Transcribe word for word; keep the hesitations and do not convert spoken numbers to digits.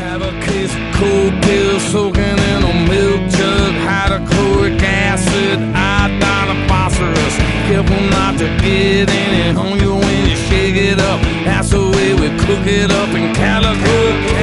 Have a case of cold pills soaking in a milk jug, hydrochloric acid, iodine, and phosphorus. Careful not to get any hunger when you shake it up. That's the way we cook it up in Calico.